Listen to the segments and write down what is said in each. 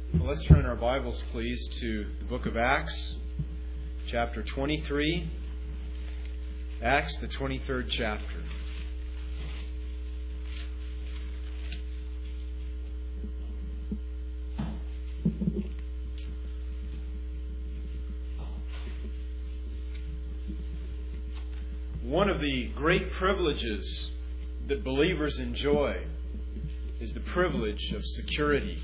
Well, let's turn our Bibles, please, to the book of Acts, chapter 23. Acts, the 23rd chapter. One of the great privileges that believers enjoy is the privilege of security.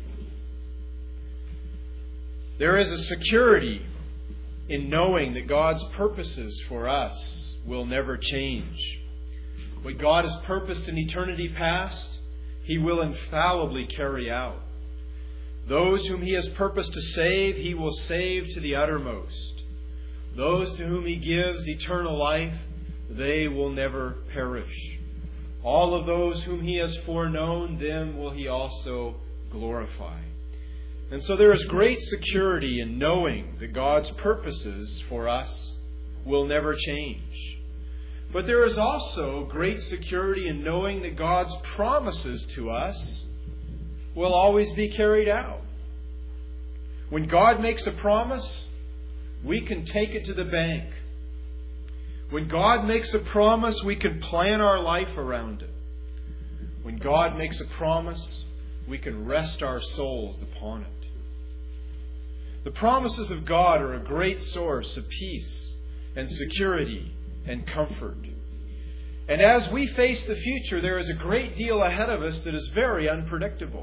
There is a security in knowing that God's purposes for us will never change. What God has purposed in eternity past, He will infallibly carry out. Those whom He has purposed to save, He will save to the uttermost. Those to whom He gives eternal life, they will never perish. All of those whom He has foreknown, them will He also glorify. And so there is great security in knowing that God's purposes for us will never change. But there is also great security in knowing that God's promises to us will always be carried out. When God makes a promise, we can take it to the bank. When God makes a promise, we can plan our life around it. When God makes a promise, we can rest our souls upon it. The promises of God are a great source of peace and security and comfort. And as we face the future, there is a great deal ahead of us that is very unpredictable.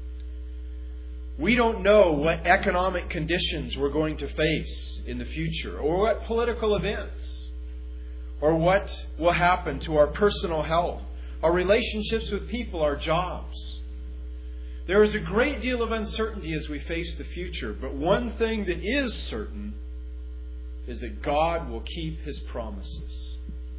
We don't know what economic conditions we're going to face in the future, or what political events, or what will happen to our personal health, our relationships with people, our jobs. There is a great deal of uncertainty as we face the future, but one thing that is certain is that God will keep His promises.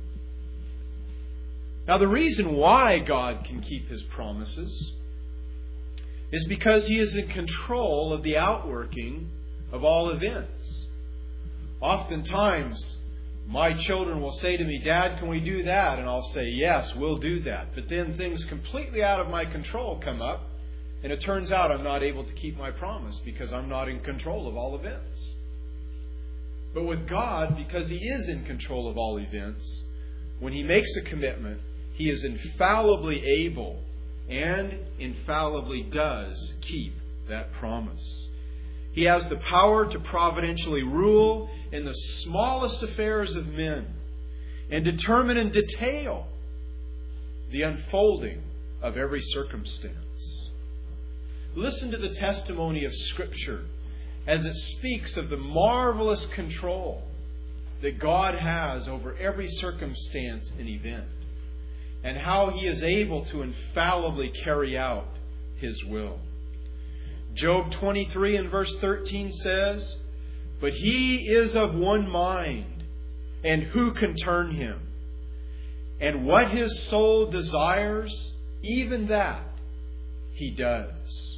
Now, the reason why God can keep His promises is because He is in control of the outworking of all events. Oftentimes, my children will say to me, "Dad, can we do that?" And I'll say, "Yes, we'll do that." But then things completely out of my control come up, and it turns out I'm not able to keep my promise because I'm not in control of all events. But with God, because He is in control of all events, when He makes a commitment, He is infallibly able and infallibly does keep that promise. He has the power to providentially rule in the smallest affairs of men and determine in detail the unfolding of every circumstance. Listen to the testimony of Scripture as it speaks of the marvelous control that God has over every circumstance and event, and how He is able to infallibly carry out His will. Job 23 and verse 13 says, "But He is of one mind, and who can turn Him? And what His soul desires, even that He does."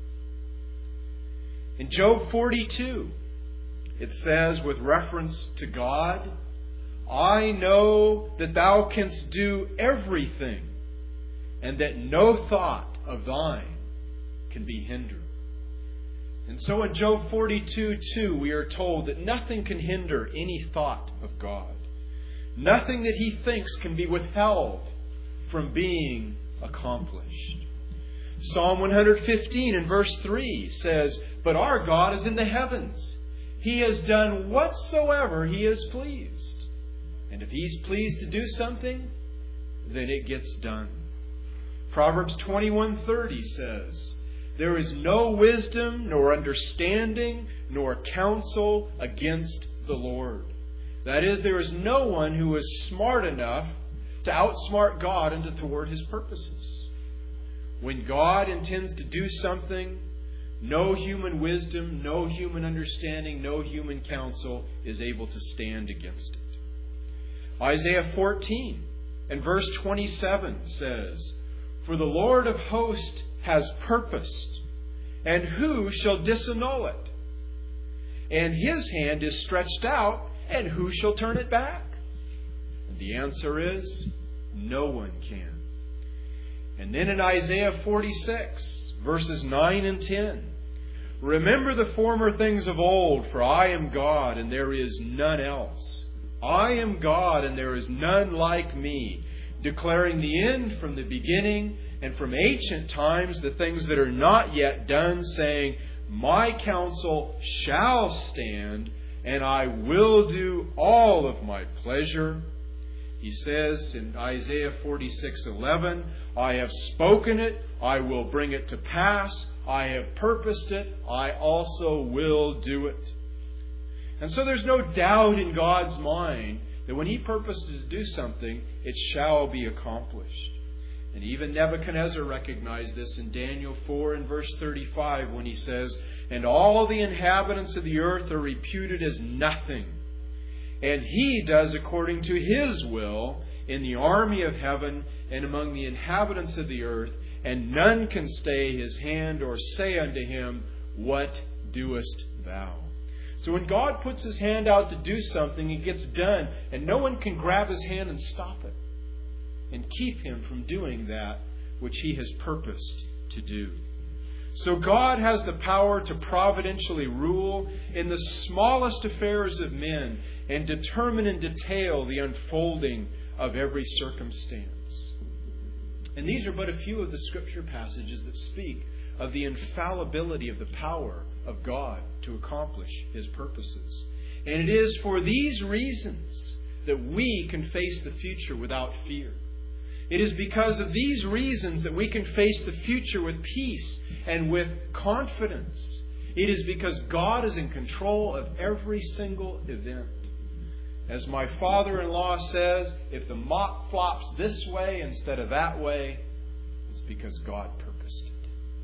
In Job 42, it says, with reference to God, "I know that Thou canst do everything, and that no thought of Thine can be hindered." And so in Job 42:2, we are told that nothing can hinder any thought of God. Nothing that He thinks can be withheld from being accomplished. Psalm 115 and verse 3 says, "But our God is in the heavens. He has done whatsoever He is pleased." And if He's pleased to do something, then it gets done. Proverbs 21:30 says, "There is no wisdom, nor understanding, nor counsel against the Lord." That is, there is no one who is smart enough to outsmart God and to thwart His purposes. When God intends to do something, no human wisdom, no human understanding, no human counsel is able to stand against it. Isaiah 14 and verse 27 says, "For the Lord of hosts has purposed, and who shall disannul it? And His hand is stretched out, and who shall turn it back?" And the answer is, no one can. And then in Isaiah 46, verses 9 and 10, Remember the former things of old, for I am God, and there is none else. I am God, and there is none like me, declaring the end from the beginning, and from ancient times the things that are not yet done, saying, My counsel shall stand, and I will do all of my pleasure. He says in Isaiah 46:11, I have spoken it, I will bring it to pass. I have purposed it, I also will do it. And so there's no doubt in God's mind that when He purposed to do something, it shall be accomplished. And even Nebuchadnezzar recognized this in Daniel 4 and verse 35 when he says, And all the inhabitants of the earth are reputed as nothing. And He does according to His will in the army of heaven and among the inhabitants of the earth, and none can stay His hand or say unto Him, What doest thou? So when God puts His hand out to do something, it gets done, and no one can grab His hand and stop it and keep Him from doing that which He has purposed to do. So God has the power to providentially rule in the smallest affairs of men and determine in detail the unfolding of every circumstance. And these are but a few of the Scripture passages that speak of the infallibility of the power of God to accomplish His purposes. And it is for these reasons that we can face the future without fear. It is because of these reasons that we can face the future with peace and with confidence. It is because God is in control of every single event. As my father-in-law says, if the mop flops this way instead of that way, it's because God purposed it.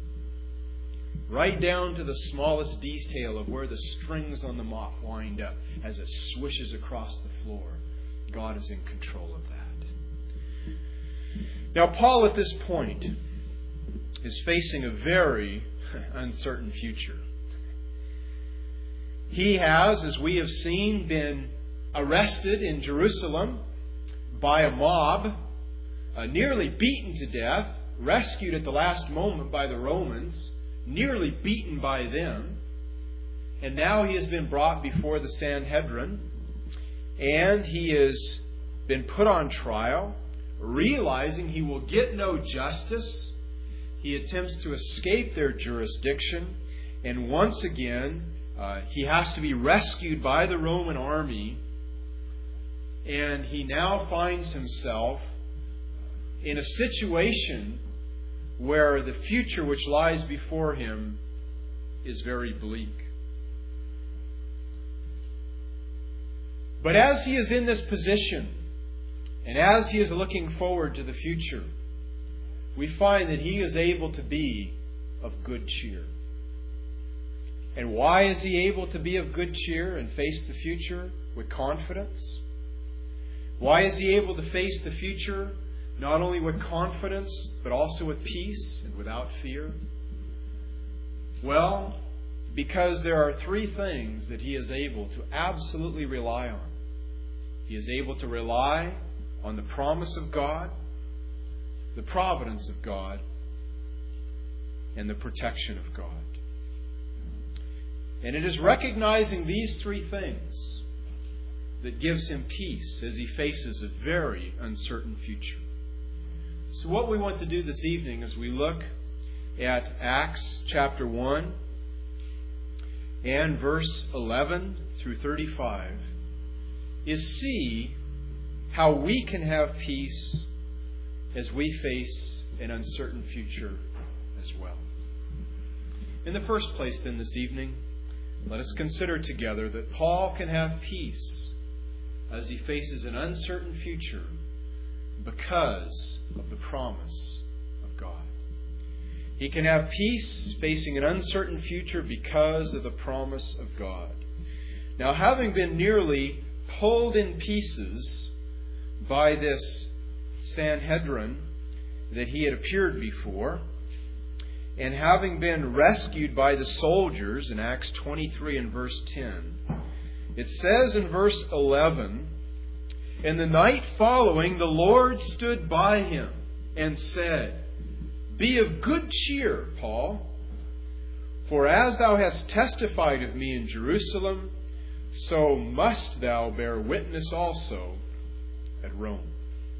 Right down to the smallest detail of where the strings on the mop wind up as it swishes across the floor. God is in control of that. Now, Paul at this point is facing a very uncertain future. He has, as we have seen, been arrested in Jerusalem by a mob, nearly beaten to death, rescued at the last moment by the Romans, nearly beaten by them, and now he has been brought before the Sanhedrin, and he has been put on trial, realizing he will get no justice. He attempts to escape their jurisdiction, and once again, he has to be rescued by the Roman army. And he now finds himself in a situation where the future which lies before him is very bleak. But as he is in this position, and as he is looking forward to the future, we find that he is able to be of good cheer. And why is he able to be of good cheer and face the future with confidence? Why is he able to face the future not only with confidence, but also with peace and without fear? Well, because there are three things that he is able to absolutely rely on. He is able to rely on the promise of God, the providence of God, and the protection of God. And it is recognizing these three things that gives him peace as he faces a very uncertain future. So what we want to do this evening as we look at Acts chapter 1 and verse 11 through 35 is see how we can have peace as we face an uncertain future as well. In the first place then this evening, let us consider together that Paul can have peace as he faces an uncertain future because of the promise of God. He can have peace facing an uncertain future because of the promise of God. Now, having been nearly pulled in pieces by this Sanhedrin that he had appeared before, and having been rescued by the soldiers in Acts 23 and verse 10, it says in verse 11, "In the night following, the Lord stood by him and said, 'Be of good cheer, Paul, For as thou hast testified of me in Jerusalem, so must thou bear witness also at Rome.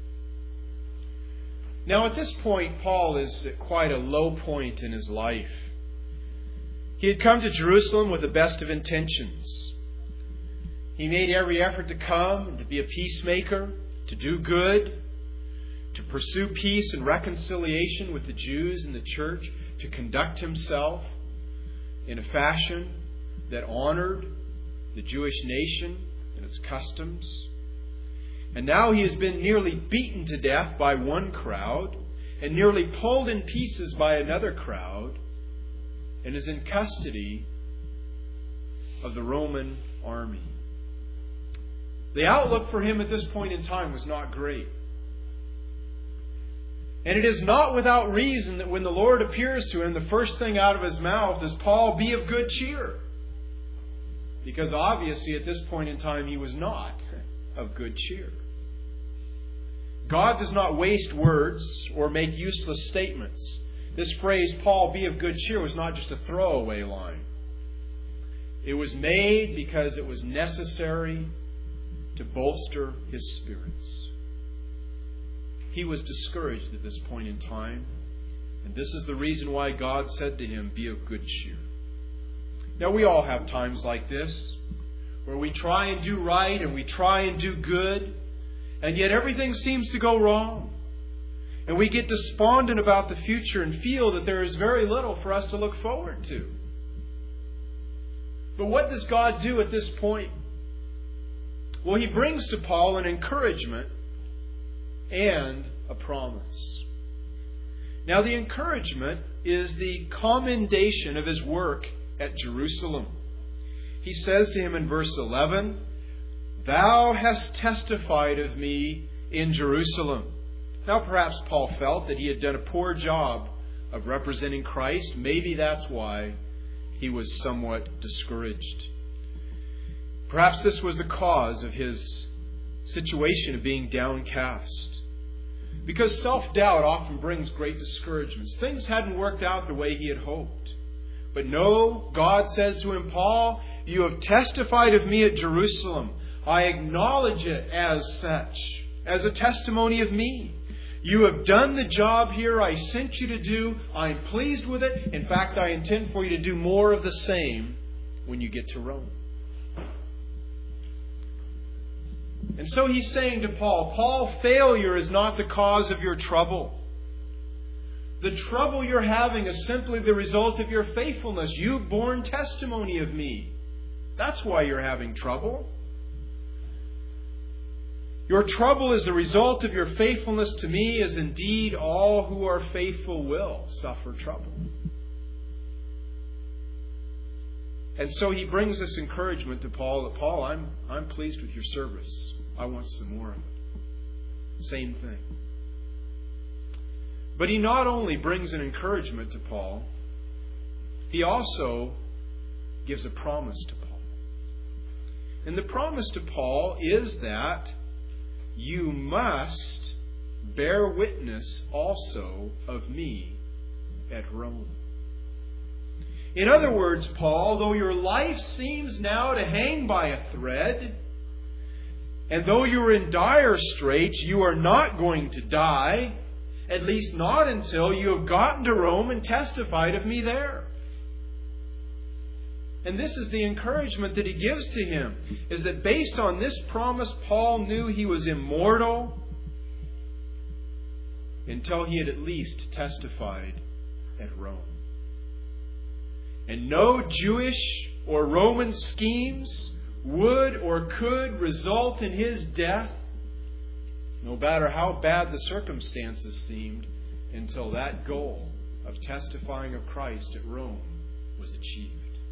Now at this point, Paul is at quite a low point in his life. He had come to Jerusalem with the best of intentions. He made every effort to come and to be a peacemaker, to do good, to pursue peace and reconciliation with the Jews and the church, to conduct himself in a fashion that honored the Jewish nation and its customs. And now he has been nearly beaten to death by one crowd and nearly pulled in pieces by another crowd and is in custody of the Roman army. The outlook for him at this point in time was not great. And it is not without reason that when the Lord appears to him, the first thing out of his mouth is, Paul, be of good cheer. Because obviously at this point in time he was not of good cheer. God does not waste words or make useless statements. This phrase, Paul, be of good cheer, was not just a throwaway line. It was made because it was necessary to bolster his spirits. He was discouraged at this point in time, and this is the reason why God said to him, be of good cheer. Now we all have times like this, where we try and do right and we try and do good, and yet everything seems to go wrong. And we get despondent about the future and feel that there is very little for us to look forward to. But what does God do at this point? Well, He brings to Paul an encouragement and a promise. Now, the encouragement is the commendation of his work at Jerusalem. He says to him in verse 11, Thou hast testified of me in Jerusalem. Now, perhaps Paul felt that he had done a poor job of representing Christ. Maybe that's why he was somewhat discouraged. Perhaps this was the cause of his situation of being downcast. Because self-doubt often brings great discouragements. Things hadn't worked out the way he had hoped. But no, God says to him, Paul, you have testified of me at Jerusalem. I acknowledge it as such, as a testimony of me. You have done the job here I sent you to do. I'm pleased with it. In fact, I intend for you to do more of the same when you get to Rome. And so he's saying to Paul, Paul, failure is not the cause of your trouble. The trouble you're having is simply the result of your faithfulness. You've borne testimony of me. That's why you're having trouble. Your trouble is the result of your faithfulness to me, as indeed all who are faithful will suffer trouble. And so he brings this encouragement to Paul that, Paul, I'm pleased with your service. I want some more of it. Same thing. But he not only brings an encouragement to Paul, he also gives a promise to Paul. And the promise to Paul is that you must bear witness also of me at Rome. In other words, Paul, though your life seems now to hang by a thread, and though you're in dire straits, you are not going to die, at least not until you have gotten to Rome and testified of me there. And this is the encouragement that he gives to him, is that based on this promise, Paul knew he was immortal until he had at least testified at Rome. And no Jewish or Roman schemes would or could result in his death, no matter how bad the circumstances seemed, until that goal of testifying of Christ at Rome was achieved.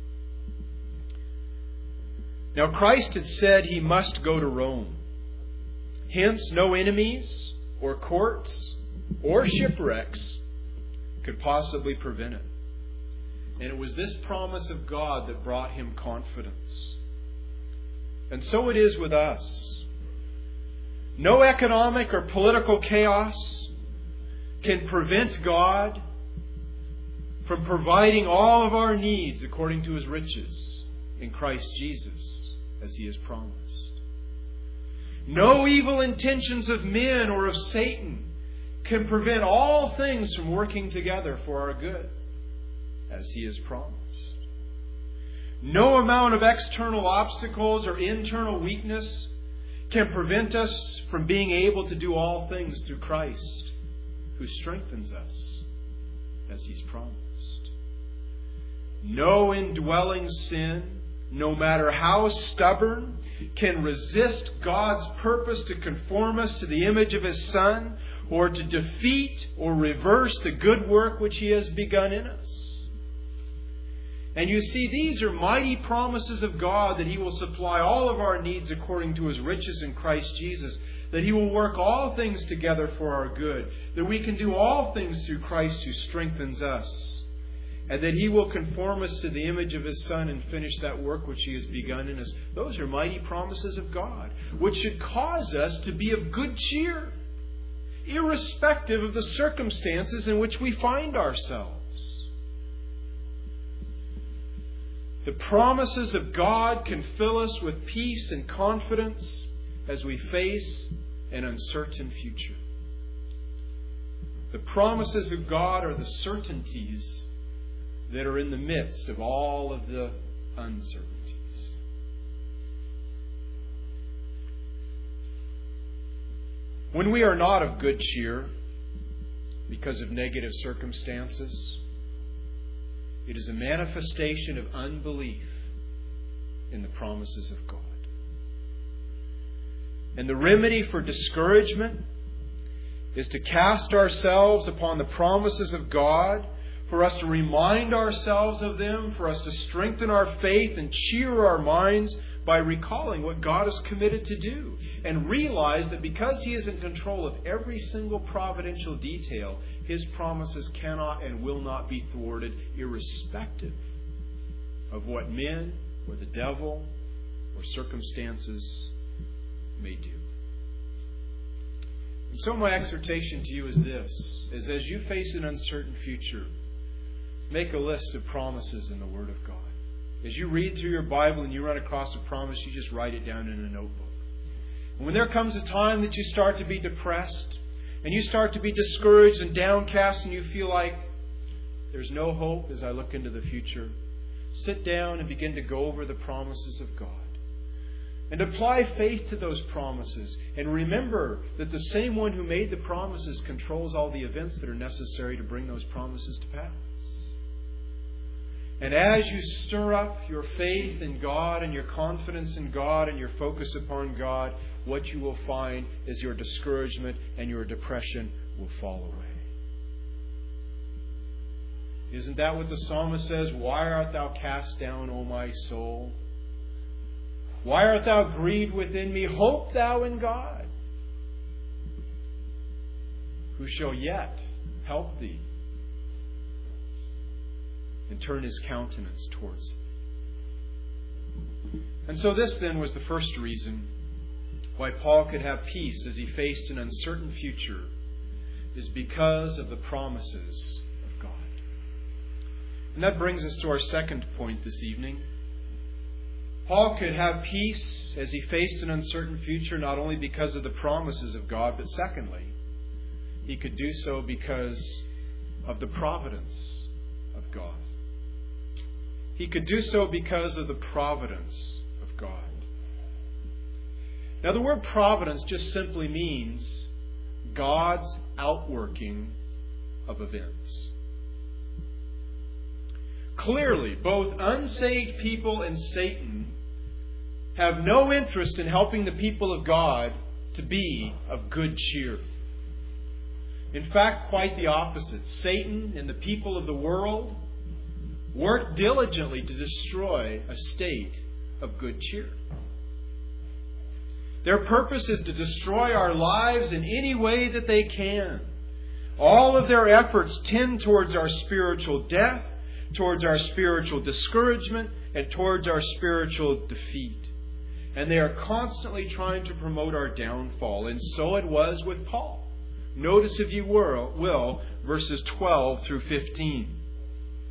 Now, Christ had said he must go to Rome. Hence, no enemies or courts or shipwrecks could possibly prevent it. And it was this promise of God that brought him confidence. And so it is with us. No economic or political chaos can prevent God from providing all of our needs according to His riches in Christ Jesus, as He has promised. No evil intentions of men or of Satan can prevent all things from working together for our good, as He has promised. No amount of external obstacles or internal weakness can prevent us from being able to do all things through Christ, who strengthens us, as He's promised. No indwelling sin, no matter how stubborn, can resist God's purpose to conform us to the image of His Son, or to defeat or reverse the good work which He has begun in us. And you see, these are mighty promises of God, that He will supply all of our needs according to His riches in Christ Jesus, that He will work all things together for our good, that we can do all things through Christ who strengthens us, and that He will conform us to the image of His Son and finish that work which He has begun in us. Those are mighty promises of God, which should cause us to be of good cheer, irrespective of the circumstances in which we find ourselves. The promises of God can fill us with peace and confidence as we face an uncertain future. The promises of God are the certainties that are in the midst of all of the uncertainties. When we are not of good cheer because of negative circumstances, it is a manifestation of unbelief in the promises of God. And the remedy for discouragement is to cast ourselves upon the promises of God, for us to remind ourselves of them, for us to strengthen our faith and cheer our minds by recalling what God is committed to do, and realize that because He is in control of every single providential detail, His promises cannot and will not be thwarted, irrespective of what men or the devil or circumstances may do. And so my exhortation to you is this, is as you face an uncertain future, make a list of promises in the Word of God. As you read through your Bible and you run across a promise, you just write it down in a notebook. And when there comes a time that you start to be depressed, and you start to be discouraged and downcast, and you feel like there's no hope as I look into the future, sit down and begin to go over the promises of God. And apply faith to those promises. And remember that the same one who made the promises controls all the events that are necessary to bring those promises to pass. And as you stir up your faith in God and your confidence in God and your focus upon God, what you will find is your discouragement and your depression will fall away. Isn't that what the psalmist says? Why art thou cast down, O my soul? Why art thou grieved within me? Hope thou in God, who shall yet help thee and turn His countenance towards thee. And so this then was the first reason why Paul could have peace as he faced an uncertain future, is because of the promises of God. And that brings us to our second point this evening. Paul could have peace as he faced an uncertain future, not only because of the promises of God, but secondly, he could do so because of the providence of God. He could do so because of the providence of God. Now, the word providence just simply means God's outworking of events. Clearly, both unsaved people and Satan have no interest in helping the people of God to be of good cheer. In fact, quite the opposite. Satan and the people of the world work diligently to destroy a state of good cheer. Their purpose is to destroy our lives in any way that they can. All of their efforts tend towards our spiritual death, towards our spiritual discouragement, and towards our spiritual defeat. And they are constantly trying to promote our downfall. And so it was with Paul. Notice, if you will, verses 12 through 15.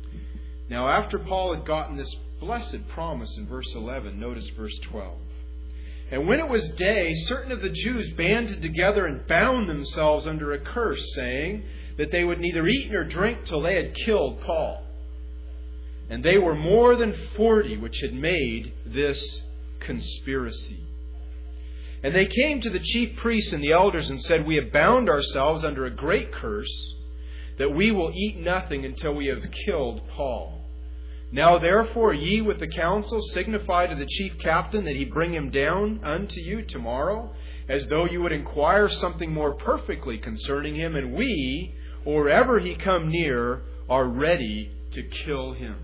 Now, after Paul had gotten this blessed promise in verse 11, notice verse 12. And when it was day, certain of the Jews banded together and bound themselves under a curse, saying that they would neither eat nor drink till they had killed Paul. And they were more than 40 which had made this conspiracy. And they came to the chief priests and the elders and said, We have bound ourselves under a great curse, that we will eat nothing until we have killed Paul. Now therefore ye with the council signify to the chief captain that he bring him down unto you tomorrow, as though you would inquire something more perfectly concerning him, and we, or ever he come near, are ready to kill him.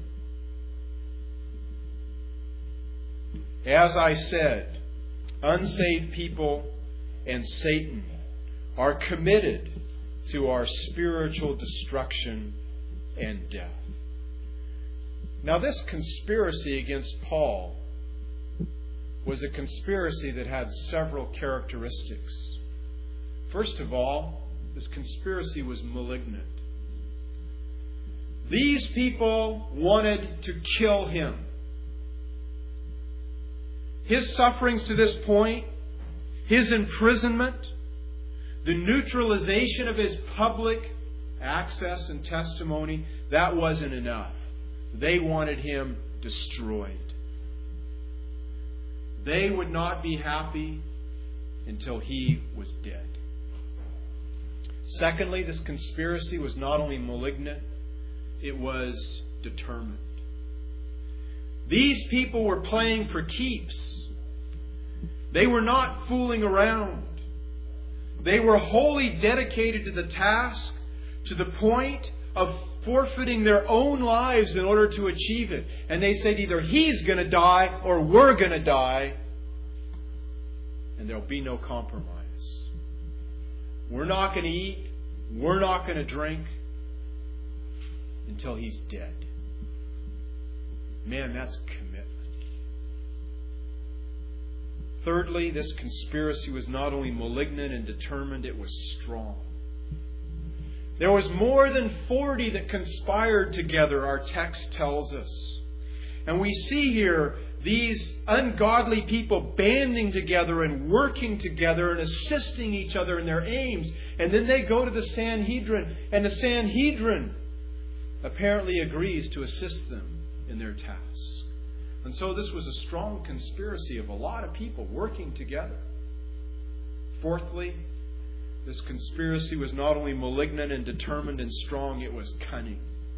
As I said, unsaved people and Satan are committed to our spiritual destruction and death. Now, this conspiracy against Paul was a conspiracy that had several characteristics. First of all, this conspiracy was malignant. These people wanted to kill him. His sufferings to this point, his imprisonment, the neutralization of his public access and testimony, that wasn't enough. They wanted him destroyed. They would not be happy until he was dead. Secondly, this conspiracy was not only malignant, it was determined. These people were playing for keeps. They were not fooling around. They were wholly dedicated to the task, to the point of forfeiting their own lives in order to achieve it. And they said either he's going to die or we're going to die. And there'll be no compromise. We're not going to eat. We're not going to drink until he's dead. Man, that's commitment. Thirdly, this conspiracy was not only malignant and determined, it was strong. There was more than 40 that conspired together, our text tells us. And we see here these ungodly people banding together and working together and assisting each other in their aims. And then they go to the Sanhedrin, and the Sanhedrin apparently agrees to assist them in their task. And so this was a strong conspiracy of a lot of people working together. Fourthly, this conspiracy was not only malignant and determined and strong, it was cunning.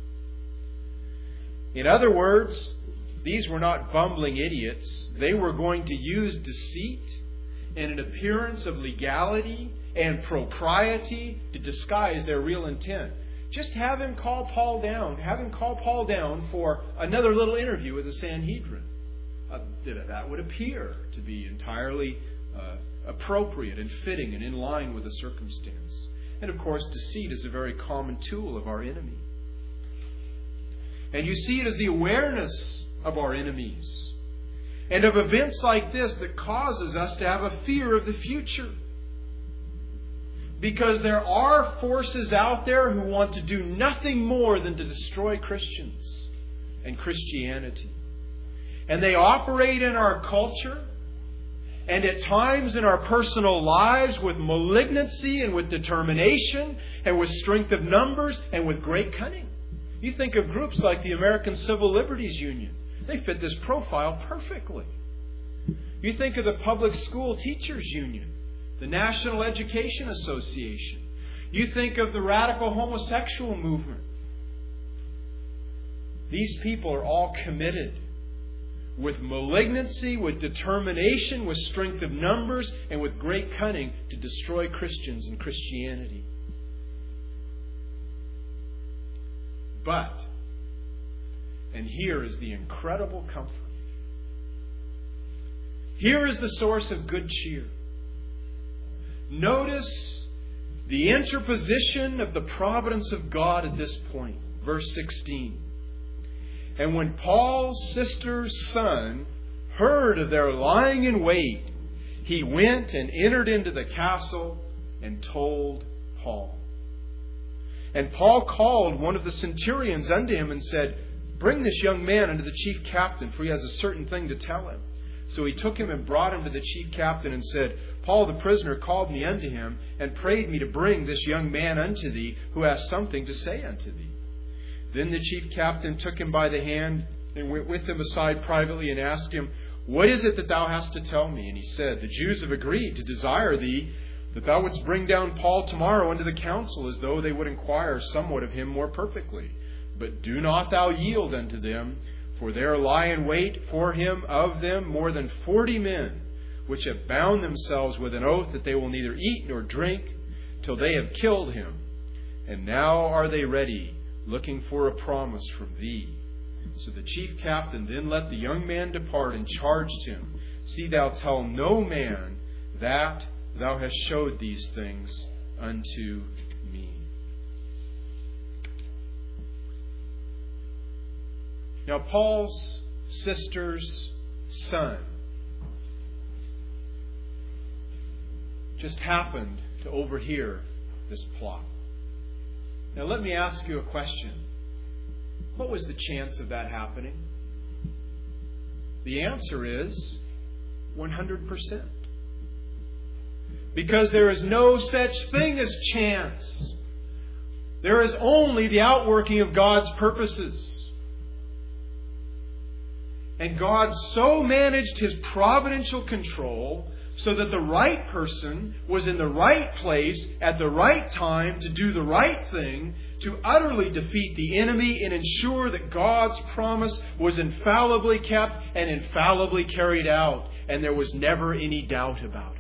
In other words, these were not bumbling idiots. They were going to use deceit and an appearance of legality and propriety to disguise their real intent. Just have him call Paul down. Have him call Paul down for another little interview with the Sanhedrin. That would appear to be entirely appropriate and fitting and in line with the circumstance. And of course, deceit is a very common tool of our enemy. And you see it as the awareness of our enemies and of events like this that causes us to have a fear of the future. Because there are forces out there who want to do nothing more than to destroy Christians and Christianity. And they operate in our culture and at times in our personal lives with malignancy and with determination and with strength of numbers and with great cunning. You think of groups like the American Civil Liberties Union. They fit this profile perfectly. You think of the Public School Teachers Union, the National Education Association. You think of the radical homosexual movement. These people are all committed with malignancy, with determination, with strength of numbers, and with great cunning to destroy Christians and Christianity. But, and here is the incredible comfort. Here is the source of good cheer. Notice the interposition of the providence of God at this point. Verse 16. And when Paul's sister's son heard of their lying in wait, he went and entered into the castle and told Paul. And Paul called one of the centurions unto him and said, bring this young man unto the chief captain, for he has a certain thing to tell him. So he took him and brought him to the chief captain and said, Paul the prisoner called me unto him, and prayed me to bring this young man unto thee, who has something to say unto thee. Then the chief captain took him by the hand, and went with him aside privately, and asked him, What is it that thou hast to tell me? And he said, The Jews have agreed to desire thee, that thou wouldst bring down Paul tomorrow unto the council, as though they would inquire somewhat of him more perfectly. But do not thou yield unto them, for there lie in wait for him of them more than 40 men, which have bound themselves with an oath that they will neither eat nor drink till they have killed him. And now are they ready, looking for a promise from thee. So the chief captain then let the young man depart, and charged him, See thou tell no man that thou hast showed these things unto me. Now Paul's sister's son just happened to overhear this plot. Now let me ask you a question. What was the chance of that happening? The answer is 100%. Because there is no such thing as chance. There is only the outworking of God's purposes. And God so managed His providential control so that the right person was in the right place at the right time to do the right thing, to utterly defeat the enemy and ensure that God's promise was infallibly kept and infallibly carried out. And there was never any doubt about it.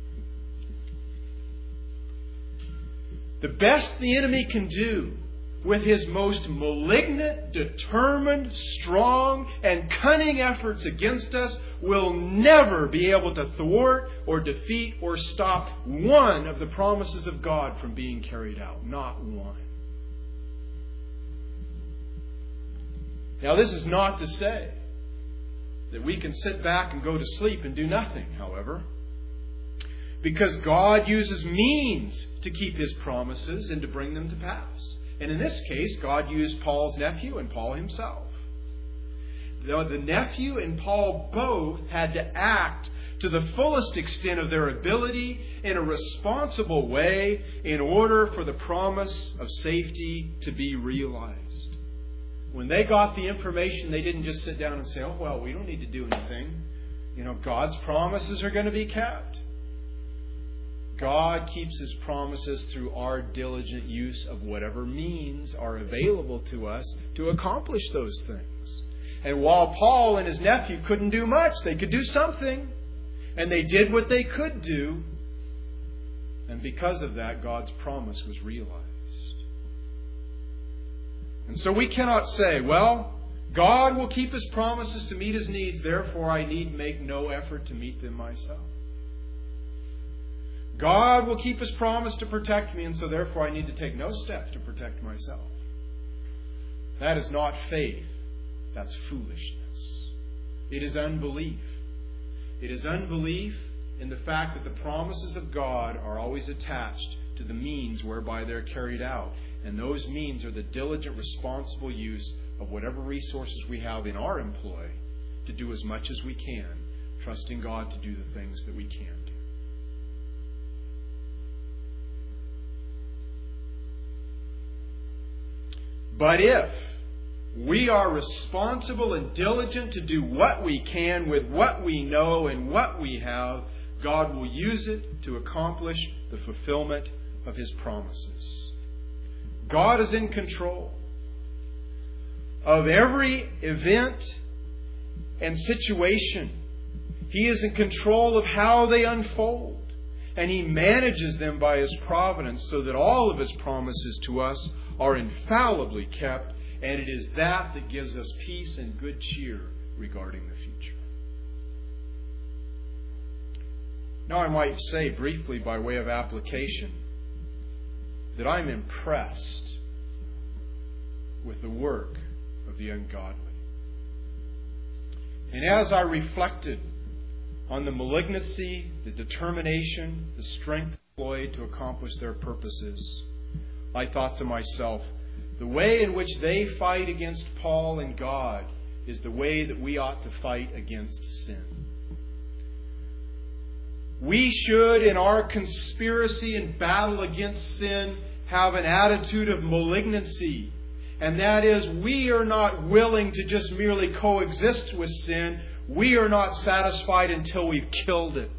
The best the enemy can do with his most malignant, determined, strong, and cunning efforts against us will never be able to thwart or defeat or stop one of the promises of God from being carried out. Not one. Now, this is not to say that we can sit back and go to sleep and do nothing, however. Because God uses means to keep His promises and to bring them to pass. And in this case, God used Paul's nephew and Paul himself. Though the nephew and Paul both had to act to the fullest extent of their ability in a responsible way in order for the promise of safety to be realized. When they got the information, they didn't just sit down and say, oh, well, we don't need to do anything. God's promises are going to be kept. God keeps His promises through our diligent use of whatever means are available to us to accomplish those things. And while Paul and his nephew couldn't do much, they could do something. And they did what they could do. And because of that, God's promise was realized. And so we cannot say, well, God will keep His promises to meet His needs, therefore I need make no effort to meet them myself. God will keep His promise to protect me, and so therefore I need to take no steps to protect myself. That is not faith. That's foolishness. It is unbelief. It is unbelief in the fact that the promises of God are always attached to the means whereby they're carried out. And those means are the diligent, responsible use of whatever resources we have in our employ to do as much as we can, trusting God to do the things that we can do. But if we are responsible and diligent to do what we can with what we know and what we have, God will use it to accomplish the fulfillment of His promises. God is in control of every event and situation. He is in control of how they unfold. And He manages them by His providence so that all of His promises to us are infallibly kept, and it is that gives us peace and good cheer regarding the future. Now I might say briefly by way of application that I'm impressed with the work of the ungodly. And as I reflected on the malignancy, the determination, the strength employed to accomplish their purposes, I thought to myself, The way in which they fight against Paul and God is the way that we ought to fight against sin. We should, in our conspiracy and battle against sin, have an attitude of malignancy. And that is, we are not willing to just merely coexist with sin. We are not satisfied until we've killed it.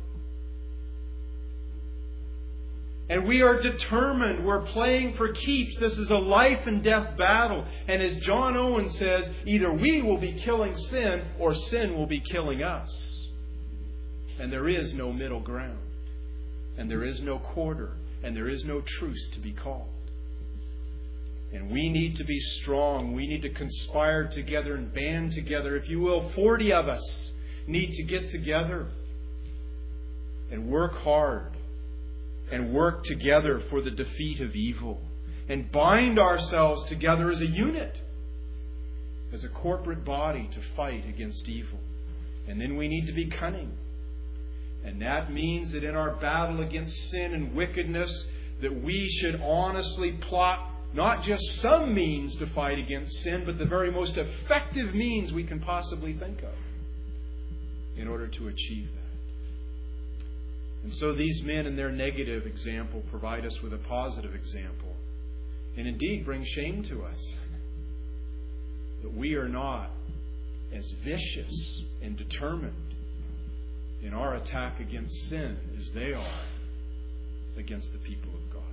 And we are determined. We're playing for keeps. This is a life and death battle. And as John Owen says, either we will be killing sin or sin will be killing us. And there is no middle ground. And there is no quarter. And there is no truce to be called. And we need to be strong. We need to conspire together and band together. If you will, 40 of us need to get together and work hard. And work together for the defeat of evil. And bind ourselves together as a unit. As a corporate body to fight against evil. And then we need to be cunning. And that means that in our battle against sin and wickedness, that we should honestly plot not just some means to fight against sin, but the very most effective means we can possibly think of in order to achieve that. And so these men in their negative example provide us with a positive example. And indeed bring shame to us. That we are not as vicious and determined in our attack against sin as they are against the people of God.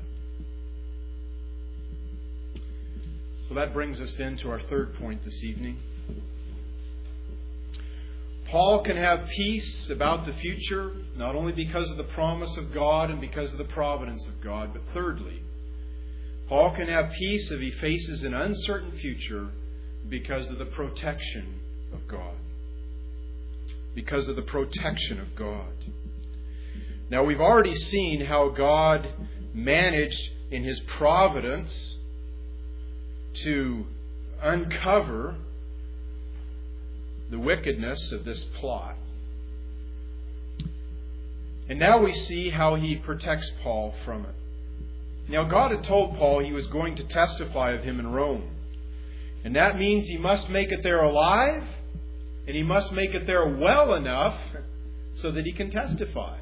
So that brings us then to our third point this evening. Paul can have peace about the future, not only because of the promise of God and because of the providence of God, but thirdly, Paul can have peace if he faces an uncertain future because of the protection of God. Because of the protection of God. Now, we've already seen how God managed in His providence to uncover the wickedness of this plot. And now we see how He protects Paul from it. Now, God had told Paul He was going to testify of Him in Rome. And that means he must make it there alive, and he must make it there well enough so that he can testify.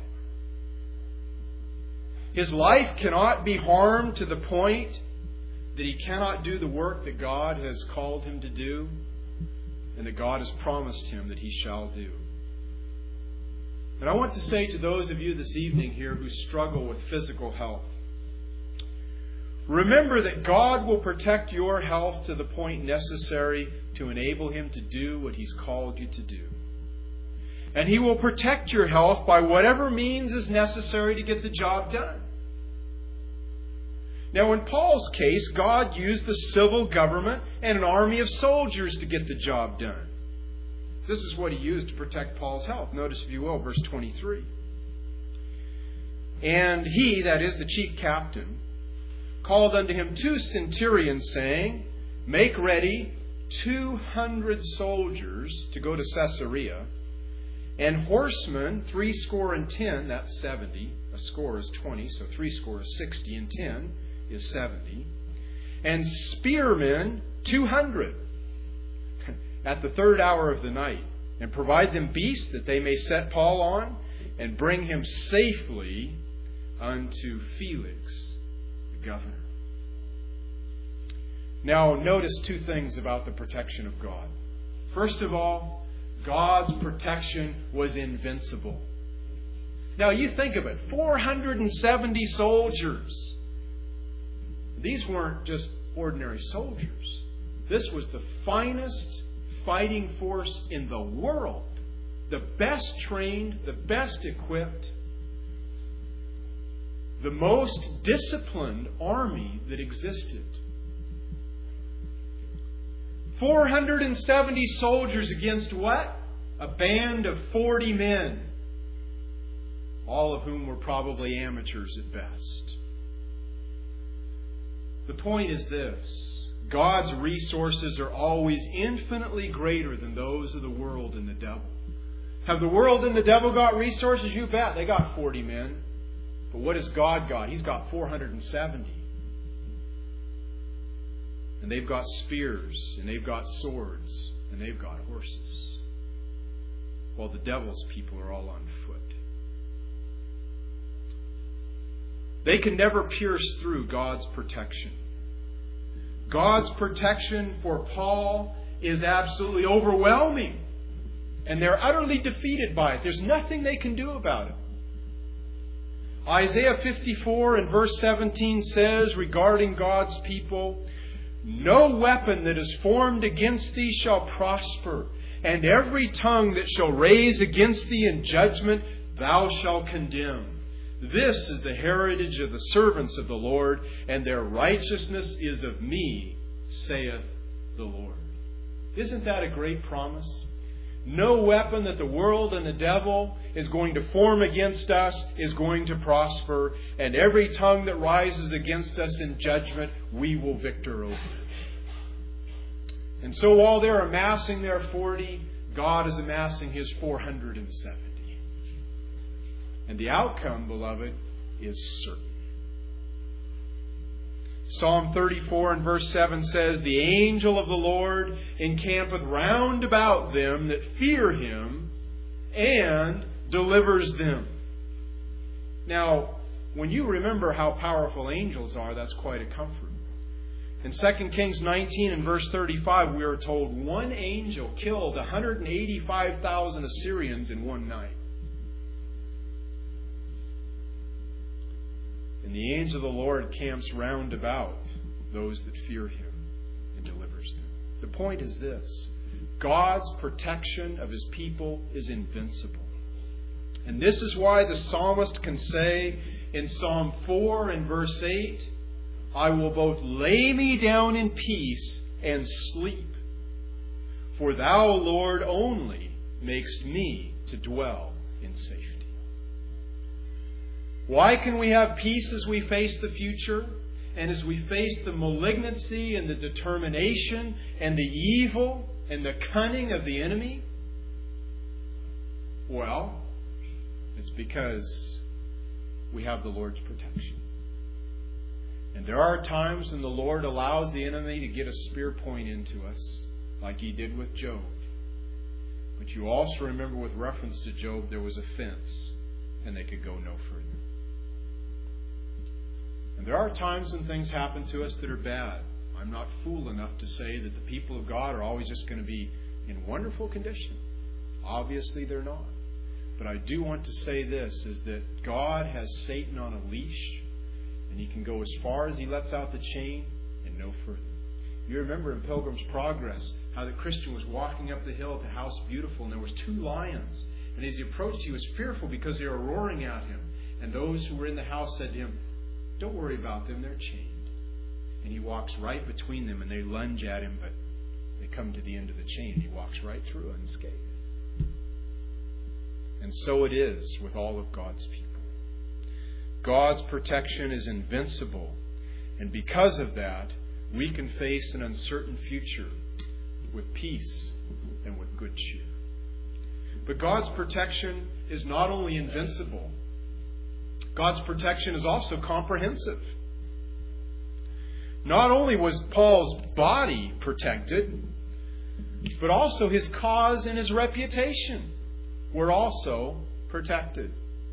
His life cannot be harmed to the point that he cannot do the work that God has called him to do and that God has promised him that he shall do. And I want to say to those of you this evening here who struggle with physical health, remember that God will protect your health to the point necessary to enable Him to do what He's called you to do. And He will protect your health by whatever means is necessary to get the job done. Now, in Paul's case, God used the civil government and an army of soldiers to get the job done. This is what He used to protect Paul's health. Notice, if you will, verse 23. And he, that is the chief captain, called unto him 2 centurions, saying, Make ready 200 soldiers to go to Caesarea, and horsemen 70, that's 70. A score is 20, so 60 is 60, and 10 is 70. And spearmen 200 at the 3rd hour of the night, and provide them beasts that they may set Paul on, and bring him safely unto Felix, the governor. Now, notice 2 things about the protection of God. First of all, God's protection was invincible. Now, you think of it, 470 soldiers. These weren't just ordinary soldiers. This was the finest fighting force in the world. The best trained, the best equipped, the most disciplined army that existed. 470 soldiers against what? A band of 40 men, all of whom were probably amateurs at best. The point is this: God's resources are always infinitely greater than those of the world and the devil. Have the world and the devil got resources? You bet. They got 40 men. But what has God got? He's got 470. and they've got spears, and they've got swords, and they've got horses, while the devil's people are all on foot. They can never pierce through God's protection. God's protection for Paul is absolutely overwhelming, and they're utterly defeated by it. There's nothing they can do about it. Isaiah 54 and verse 17 says regarding God's people, "No weapon that is formed against thee shall prosper, and every tongue that shall raise against thee in judgment thou shalt condemn. This is the heritage of the servants of the Lord, and their righteousness is of me, saith the Lord." Isn't that a great promise? No weapon that the world and the devil is going to form against us is going to prosper, and every tongue that rises against us in judgment, we will victor over it. And so while they're amassing their 40, God is amassing His 470. And the outcome, beloved, is certain. Psalm 34 and verse 7 says, "The angel of the Lord encampeth round about them that fear Him, and delivers them." Now, when you remember how powerful angels are, that's quite a comfort. In 2 Kings 19 and verse 35, we are told one angel killed 185,000 Assyrians in one night. And the angel of the Lord camps round about those that fear Him and delivers them. The point is this: God's protection of His people is invincible. And this is why the psalmist can say in Psalm 4 and verse 8, "I will both lay me down in peace and sleep, for Thou, Lord, only makest me to dwell in safety." Why can we have peace as we face the future and as we face the malignancy and the determination and the evil and the cunning of the enemy? Well, it's because we have the Lord's protection. And there are times when the Lord allows the enemy to get a spear point into us, like He did with Job. But you also remember, with reference to Job, there was a fence, and they could go no further. And there are times when things happen to us that are bad. I'm not fool enough to say that the people of God are always just going to be in wonderful condition. Obviously they're not. But I do want to say this, is that God has Satan on a leash, and he can go as far as he lets out the chain and no further. You remember in Pilgrim's Progress how the Christian was walking up the hill to House Beautiful, and there was 2 lions. And as he approached, he was fearful because they were roaring at him. And those who were in the house said to him, "Don't worry about them, they're chained." And he walks right between them, and they lunge at him, but they come to the end of the chain. He walks right through unscathed. And so it is with all of God's people. God's protection is invincible, and because of that, we can face an uncertain future with peace and with good cheer. But God's protection is not only invincible, God's protection is also comprehensive. Not only was Paul's body protected, but also his cause and his reputation were also protected.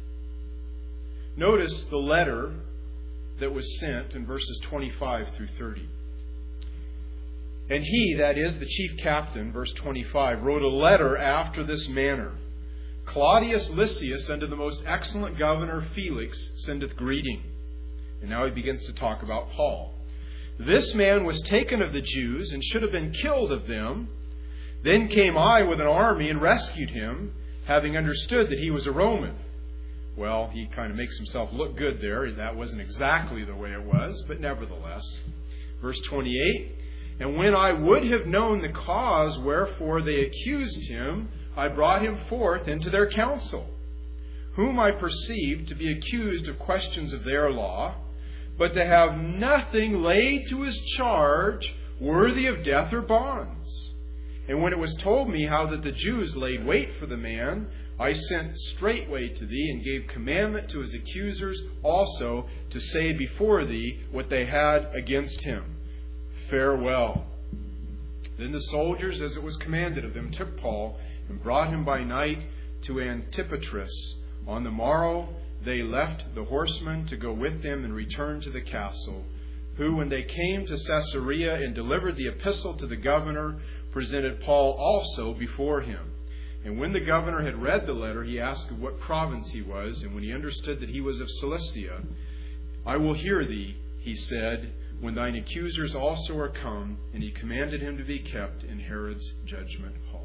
Notice the letter that was sent in verses 25 through 30. "And he," that is, the chief captain, verse 25, "wrote a letter after this manner. Claudius Lysias unto the most excellent governor Felix sendeth greeting." And now he begins to talk about Paul. "This man was taken of the Jews, and should have been killed of them. Then came I with an army and rescued him, having understood that he was a Roman." Well, he kind of makes himself look good there. That wasn't exactly the way it was, but nevertheless. Verse 28, "And when I would have known the cause wherefore they accused him, I brought him forth into their council, whom I perceived to be accused of questions of their law, but to have nothing laid to his charge worthy of death or bonds. And when it was told me how that the Jews laid wait for the man, I sent straightway to thee, and gave commandment to his accusers also to say before thee what they had against him. Farewell. Then the soldiers, as it was commanded of them, took Paul and brought him by night to Antipatris. On the morrow they left the horsemen to go with them and returned to the castle, who, when they came to Caesarea and delivered the epistle to the governor, presented Paul also before him. And when the governor had read the letter, he asked of what province he was, and when he understood that he was of Cilicia, I will hear thee, he said, when thine accusers also are come, and he commanded him to be kept in Herod's judgment hall.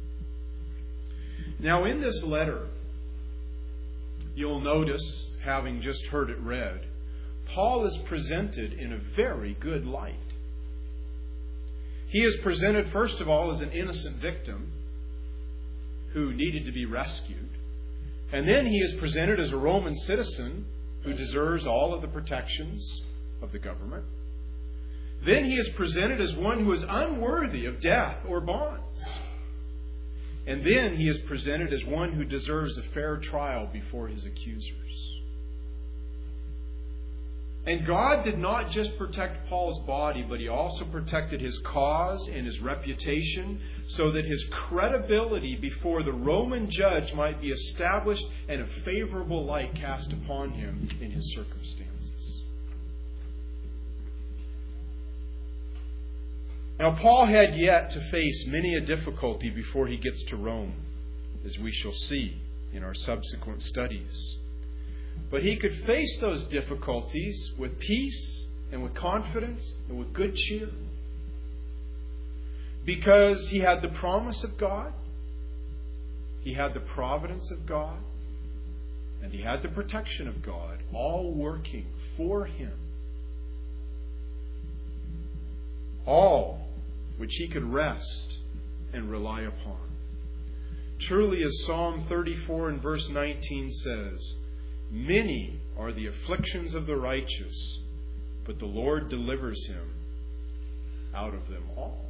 Now in this letter, you'll notice, having just heard it read, Paul is presented in a very good light. He is presented, first of all, as an innocent victim who needed to be rescued. And then he is presented as a Roman citizen who deserves all of the protections of the government. Then he is presented as one who is unworthy of death or bonds. And then he is presented as one who deserves a fair trial before his accusers. And God did not just protect Paul's body, but he also protected his cause and his reputation so that his credibility before the Roman judge might be established and a favorable light cast upon him in his circumstances. Now, Paul had yet to face many a difficulty before he gets to Rome, as we shall see in our subsequent studies. But he could face those difficulties with peace and with confidence and with good cheer, because he had the promise of God, he had the providence of God, and he had the protection of God, all working for him. All which he could rest and rely upon. Truly, as Psalm 34 and verse 19 says, many are the afflictions of the righteous, but the Lord delivers him out of them all.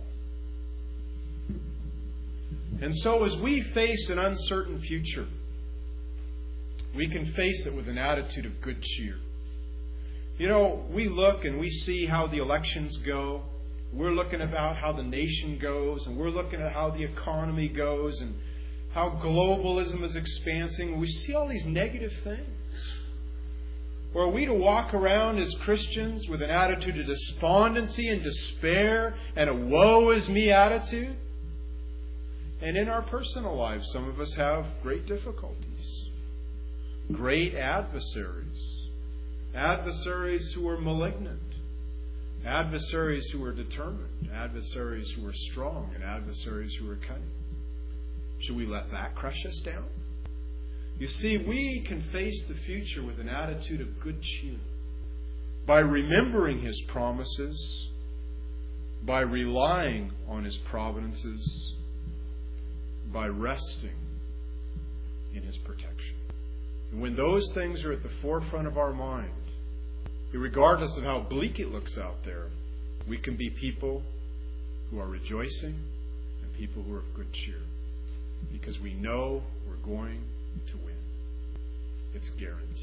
And so as we face an uncertain future, we can face it with an attitude of good cheer. You know, we look and we see how the elections go. We're looking about how the nation goes, and we're looking at how the economy goes, and how globalism is expanding. We see all these negative things. Or are we to walk around as Christians with an attitude of despondency and despair and a woe is me attitude? And in our personal lives, some of us have great difficulties, great adversaries, adversaries who are malignant, adversaries who are determined, adversaries who are strong, and adversaries who are cunning. Should we let that crush us down? You see, we can face the future with an attitude of good cheer by remembering His promises, by relying on His providences, by resting in His protection. And when those things are at the forefront of our mind, regardless of how bleak it looks out there, we can be people who are rejoicing and people who are of good cheer, because we know we're going to win. It's guaranteed.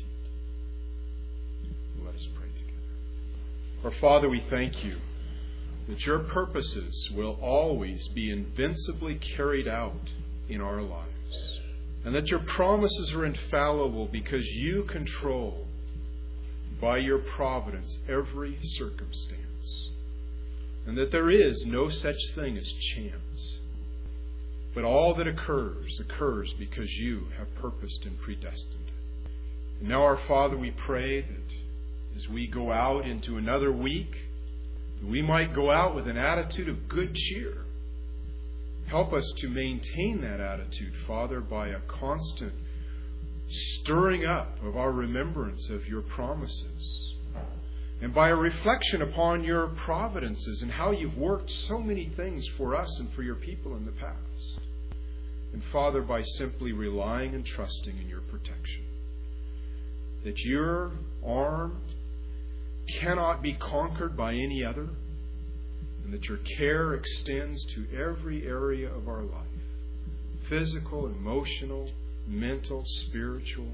Let us pray together. Our Father, we thank You that Your purposes will always be invincibly carried out in our lives, and that Your promises are infallible because You control by Your providence every circumstance, and that there is no such thing as chance, but all that occurs because You have purposed and predestined. And now, our Father, we pray that as we go out into another week, that we might go out with an attitude of good cheer. Help us to maintain that attitude, Father, by a constant stirring up of our remembrance of Your promises, and by a reflection upon Your providences and how You've worked so many things for us and for Your people in the past. And Father, by simply relying and trusting in Your protection, that Your arm cannot be conquered by any other, and that Your care extends to every area of our life, physical, emotional, mental, spiritual,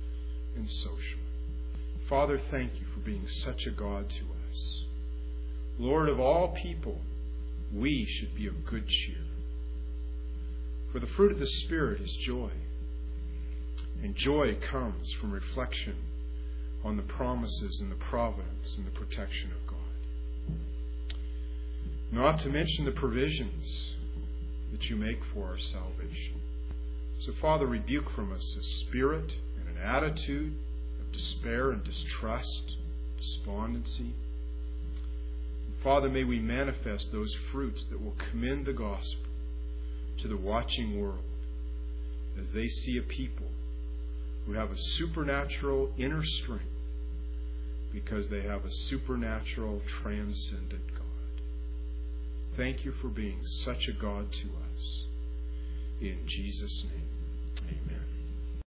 and social. Father, thank You for being such a God to us. Lord of all people, we should be of good cheer. For the fruit of the Spirit is joy. And joy comes from reflection on the promises and the providence and the protection of God. Not to mention the provisions that you make for our salvation. So, Father, rebuke from us a spirit and an attitude of despair and distrust, despondency. And Father, may we manifest those fruits that will commend the gospel to the watching world as they see a people who have a supernatural inner strength because they have a supernatural, transcendent God. Thank you for being such a God to us. In Jesus' name.